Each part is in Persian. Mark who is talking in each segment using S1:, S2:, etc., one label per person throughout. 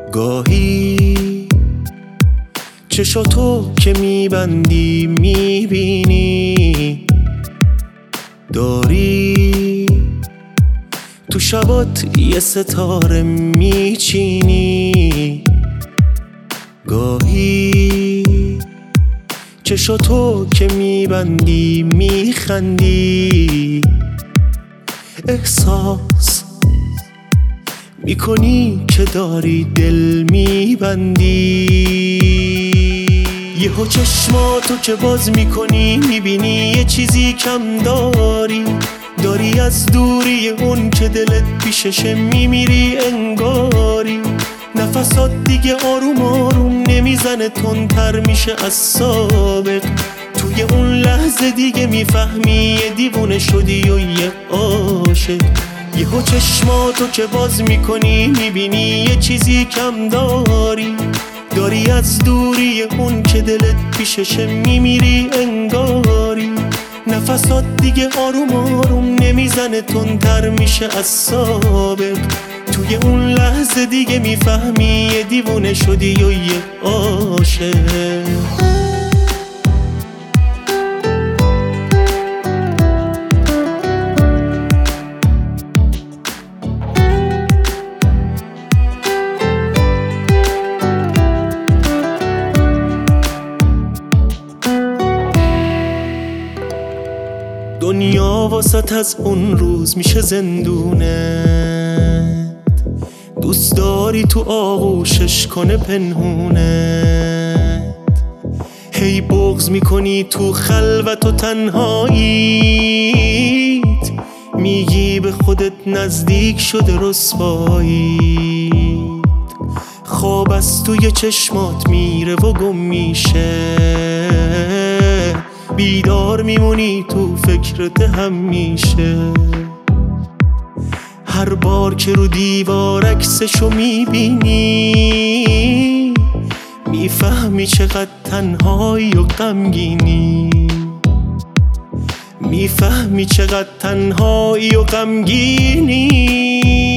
S1: گاهی چشاتو که میبندی میبینی داری تو شبات یه ستاره میچینی. گاهی چشاتو که میبندی میخندی احساس میکنی که داری دل میبندی. یهو چشماتو که باز میکنی میبینی یه چیزی کم داری از دوری اون که دلت پیششه میمیری انگاری. نفسات دیگه آروم آروم نمیزنه تندتر میشه از سابق. توی اون لحظه دیگه میفهمی یه دیوونه شدی و یه عاشق. یهو چشماتو که باز میکنی میبینی یه چیزی کم داری از دوری اون که دلت پیششه میمیری انگاری. نفسات دیگه آروم آروم نمیزنه تندتر میشه از سابق. توی اون لحظه دیگه میفهمی یه دیوونه شدی و یه عاشق. دنیا واسط از اون روز میشه زندونت. دوست داری تو آغوشش کنه پنهونت. هی بغض میکنی تو خلوت و تنهاییت. میگی به خودت نزدیک شده رسواییت. خواب از توی چشمات میره و گم میشه. بیدار میمونی تو فکرت همیشه. هر بار که رو دیوار عکسشو میبینی میفهمی چقدر تنهایی و غمگینی. میفهمی چقدر تنهایی و غمگینی.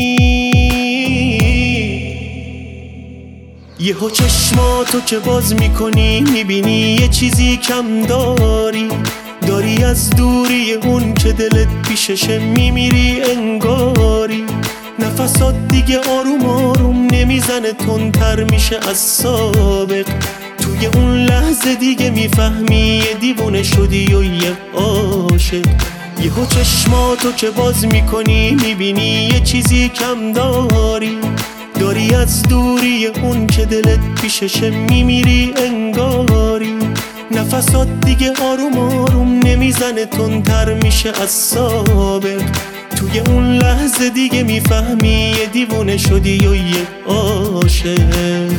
S1: یهو چشماتو که باز میکنی میبینی یه چیزی کم داری از دوری اون که دلت پیششه میمیری انگاری. نفسات دیگه آروم آروم نمیزنه تندتر میشه از سابق. توی اون لحظه دیگه میفهمی یه دیوونه شدی و یه عاشق. یهو چشماتو که باز میکنی میبینی یه چیزی کم داری از دوری اون که دلت پیششه میمیری انگاری. نفسات دیگه آروم آروم نمیزنه تندتر میشه از سابق. توی اون لحظه دیگه میفهمی یه دیوونه شدی و یه عاشق.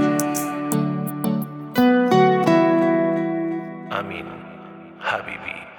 S2: امین حبیبی.